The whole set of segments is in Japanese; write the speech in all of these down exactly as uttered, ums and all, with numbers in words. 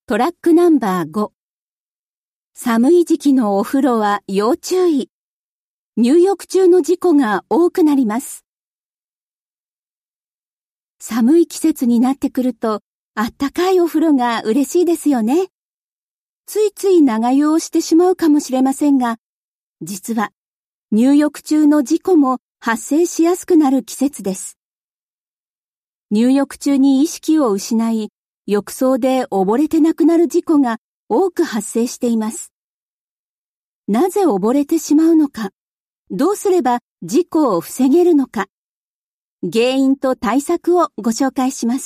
トラックナンバーご。寒い時期のお風呂は要注意。入浴中の事故が多くなります。寒い季節になってくると、あったかいお風呂が嬉しいですよね。ついつい長湯をしてしまうかもしれませんが、実は入浴中の事故も発生しやすくなる季節です。入浴中に意識を失い、浴槽で溺れて亡くなる事故が多く発生しています。なぜ溺れてしまうのか、どうすれば事故を防げるのか、原因と対策をご紹介します。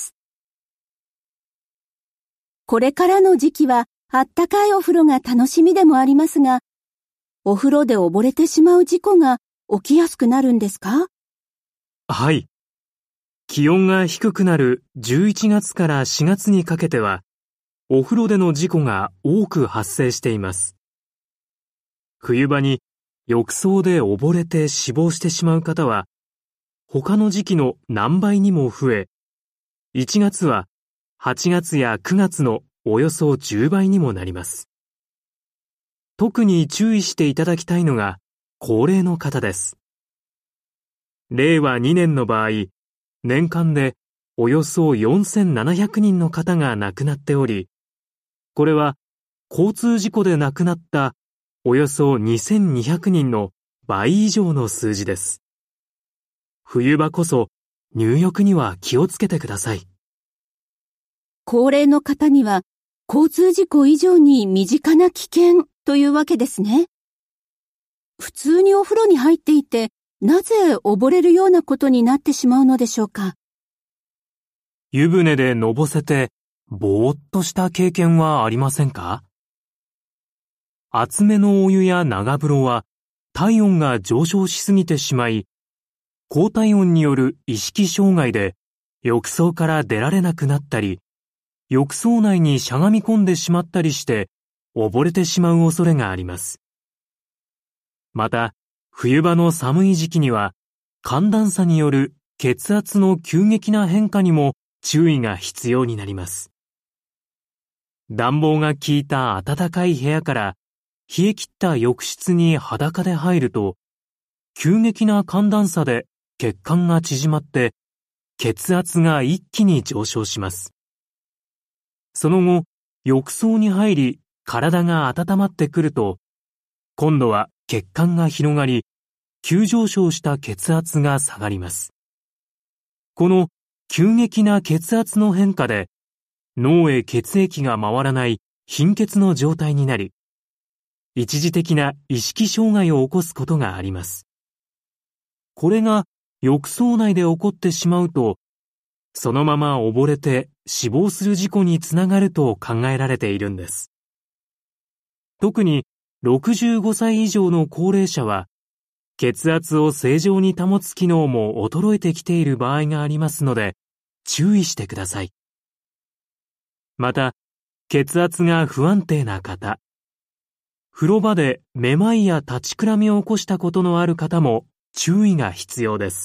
これからの時期はあったかいお風呂が楽しみでもありますが、お風呂で溺れてしまう事故が起きやすくなるんですか？ はい。気温が低くなるじゅういちがつからしがつにかけては、お風呂での事故が多く発生しています。冬場に浴槽で溺れて死亡してしまう方は、他の時期の何倍にも増え、いちがつははちがつやくがつのおよそじゅうばいにもなります。特に注意していただきたいのが高齢の方です。れいわにねんの場合、年間でおよそよんせんななひゃくにんの方が亡くなっており、これは交通事故で亡くなったおよそにせんにひゃくにんの倍以上の数字です。冬場こそ入浴には気をつけてください。 高齢の方には交通事故以上に身近な危険というわけですね。普通にお風呂に入っていて、なぜ溺れるようなことになってしまうのでしょうか。 湯船でのぼせてぼーっとした経験はありませんか？熱めのお湯や長風呂は体温が上昇しすぎてしまい、高体温による意識障害で浴槽から出られなくなったり、浴槽内にしゃがみ込んでしまったりして溺れてしまう恐れがあります。また、冬場の寒い時期には寒暖差による血圧の急激な変化にも注意が必要になります。暖房が効いた暖かい部屋から冷え切った浴室に裸で入ると、急激な寒暖差で血管が縮まって血圧が一気に上昇します。その後、浴槽に入り体が温まってくると、今度は血管が広がり、急上昇した血圧が下がります。この急激な血圧の変化で、脳へ血液が回らない貧血の状態になり、一時的な意識障害を起こすことがあります。これが浴槽内で起こってしまうと、そのまま溺れて死亡する事故につながると考えられているんです。特にろくじゅうごさい以上の高齢者は、血圧を正常に保つ機能も衰えてきている場合がありますので、注意してください。また、血圧が不安定な方、風呂場でめまいや立ちくらみを起こしたことのある方も注意が必要です。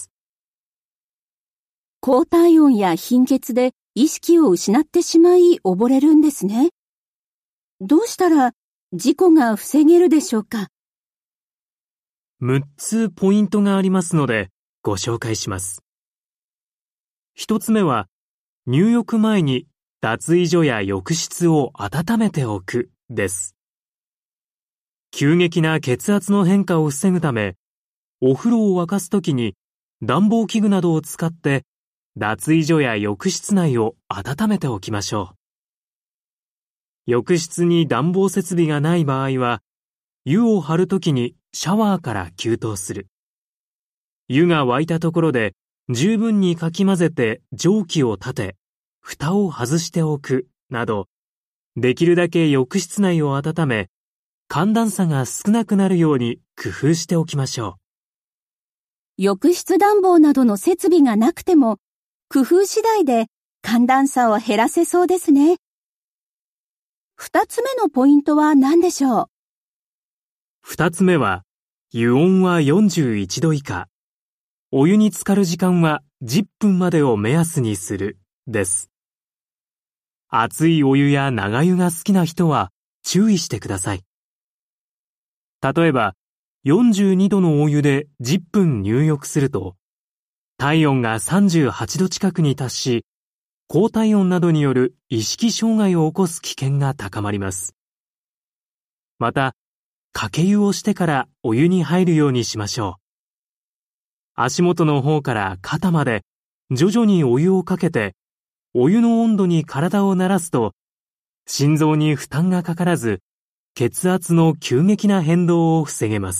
高体温や貧血で意識を失ってしまい溺れるんですね。どうしたら事故が防げるでしょうか。 むっつポイントがありますのでご紹介します。一つ目は、入浴前に脱衣所や浴室を温めておくです。急激な血圧の変化を防ぐため、お風呂を沸かすときに暖房器具などを使って脱衣所や浴室内を温めておきましょう。浴室に暖房設備がない場合は、湯を張るときにシャワーから給湯する。湯が沸いたところで十分にかき混ぜて蒸気を立て、蓋を外しておくなど、できるだけ浴室内を温め、寒暖差が少なくなるように工夫しておきましょう。 浴室暖房などの設備がなくても、工夫次第で寒暖差を減らせそうですね。二つ目のポイントは何でしょう？ 二つ目は、湯温はよんじゅういちど以下。お湯に浸かる時間はじゅっぷんまでを目安にする、です。 熱いお湯や長湯が好きな人は注意してください。例えば、よんじゅうにどのお湯でじゅっぷん入浴すると、体温がさんじゅうはちど近くに達し、高体温などによる意識障害を起こす危険が高まります。また、かけ湯をしてからお湯に入るようにしましょう。足元の方から肩まで徐々にお湯をかけて、お湯の温度に体を慣らすと、心臓に負担がかからず、血圧の急激な変動を防げます。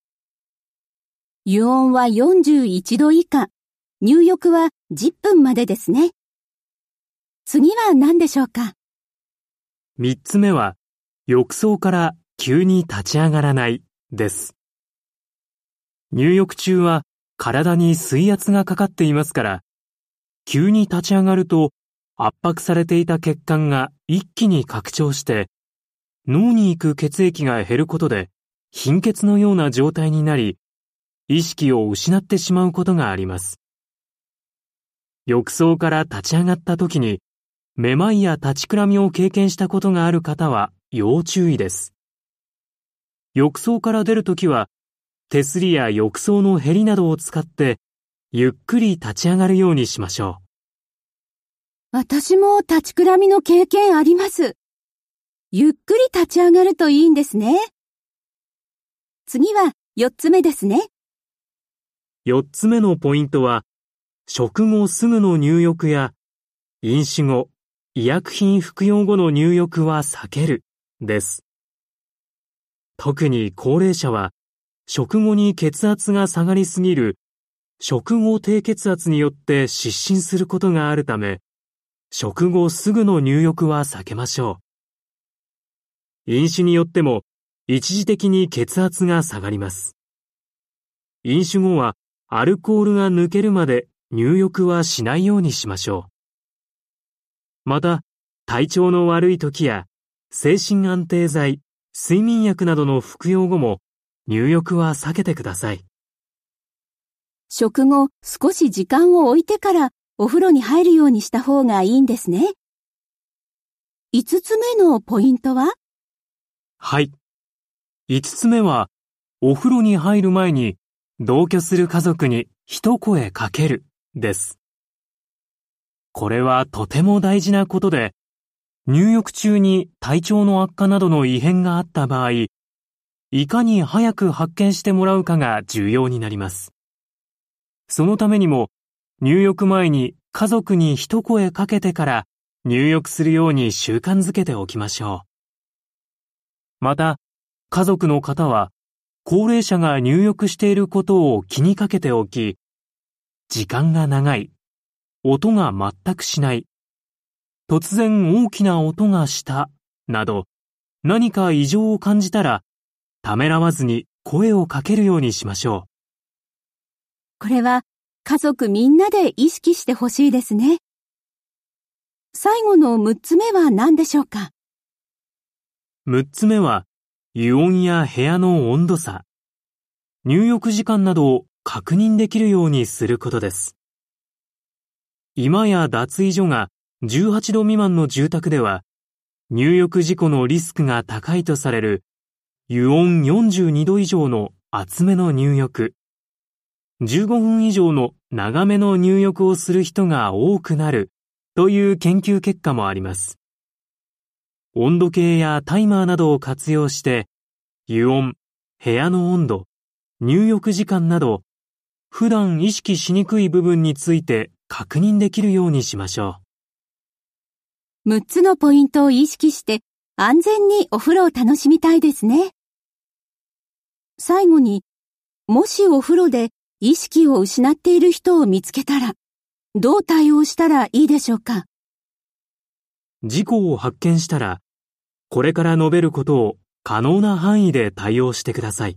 湯温はよんじゅういちど以下、入浴はじゅっぷんまでですね。次は何でしょうか？ 三つ目は、浴槽から急に立ち上がらないです。入浴中は体に水圧がかかっていますから、急に立ち上がると圧迫されていた血管が一気に拡張して、脳に行く血液が減ることで貧血のような状態になり、意識を失ってしまうことがあります。浴槽から立ち上がった時に、めまいや立ちくらみを経験したことがある方は要注意です。浴槽から出るときは、手すりや浴槽のへりなどを使って、ゆっくり立ち上がるようにしましょう。私も立ちくらみの経験あります。ゆっくり立ち上がるといいんですね。次はよっつめですね。 よっつめのポイントは、食後すぐの入浴や、飲酒後、医薬品服用後の入浴は避ける、です。特に高齢者は、食後に血圧が下がりすぎる、食後低血圧によって失神することがあるため、食後すぐの入浴は避けましょう。飲酒によっても、一時的に血圧が下がります。飲酒後は、アルコールが抜けるまで入浴はしないようにしましょう。また、体調の悪い時や、精神安定剤、睡眠薬などの服用後も、入浴は避けてください。 食後、少し時間を置いてからお風呂に入るようにした方がいいんですね。いつつめのポイントは？ はい。いつつめは、お風呂に入る前に、同居する家族に一声かける、です。これはとても大事なことで、入浴中に体調の悪化などの異変があった場合、いかに早く発見してもらうかが重要になります。そのためにも、入浴前に家族に一声かけてから入浴するように習慣づけておきましょう。また、家族の方は、高齢者が入浴していることを気にかけておき、時間が長い、音が全くしない、突然大きな音がした、など、何か異常を感じたら、ためらわずに声をかけるようにしましょう。 これは家族みんなで意識してほしいですね。最後のむっつめは何でしょうか？ むっつめは、湯温や部屋の温度差、入浴時間などを確認できるようにすることです。居間や脱衣所がじゅうはちど未満の住宅では、入浴事故のリスクが高いとされる湯温よんじゅうにど以上の厚めの入浴、じゅうごふん以上の長めの入浴をする人が多くなるという研究結果もあります。温度計やタイマーなどを活用して、湯温、部屋の温度、入浴時間など、普段意識しにくい部分について確認できるようにしましょう。むっつのポイントを意識して安全にお風呂を楽しみたいですね。最後に、もしお風呂で意識を失っている人を見つけたら、どう対応したらいいでしょうか？ 事故を発見したら、これから述べることを可能な範囲で対応してください。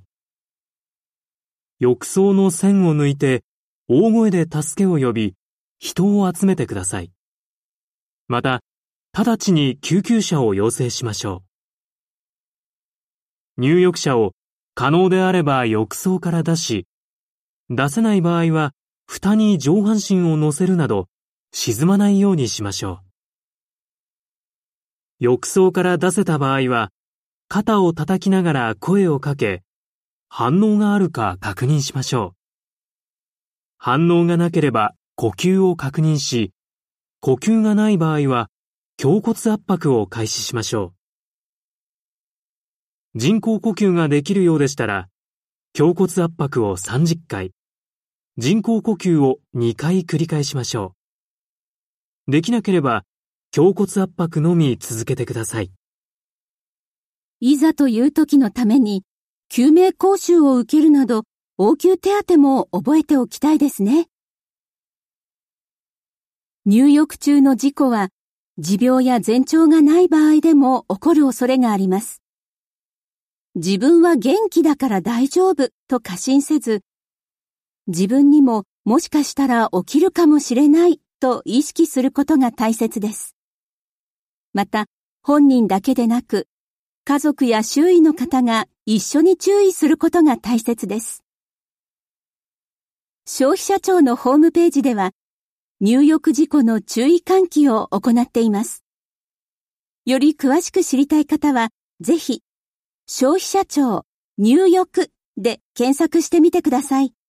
浴槽の栓を抜いて、大声で助けを呼び、人を集めてください。また、直ちに救急車を要請しましょう。入浴者を可能であれば浴槽から出し、出せない場合は、蓋に上半身を乗せるなど、沈まないようにしましょう。 浴槽から出せた場合は、肩を叩きながら声をかけ、反応があるか確認しましょう。反応がなければ呼吸を確認し、呼吸がない場合は、胸骨圧迫を開始しましょう。人工呼吸ができるようでしたら、胸骨圧迫をさんじゅっかい、人工呼吸をにかい繰り返しましょう。できなければ、胸骨圧迫のみ続けてください。 いざという時のために、救命講習を受けるなど、応急手当も覚えておきたいですね。入浴中の事故は、持病や前兆がない場合でも起こる恐れがあります。自分は元気だから大丈夫と過信せず、自分にももしかしたら起きるかもしれないと意識することが大切です。また、本人だけでなく、家族や周囲の方が一緒に注意することが大切です。消費者庁のホームページでは、入浴事故の注意喚起を行っています。より詳しく知りたい方は、ぜひ、消費者庁入浴で検索してみてください。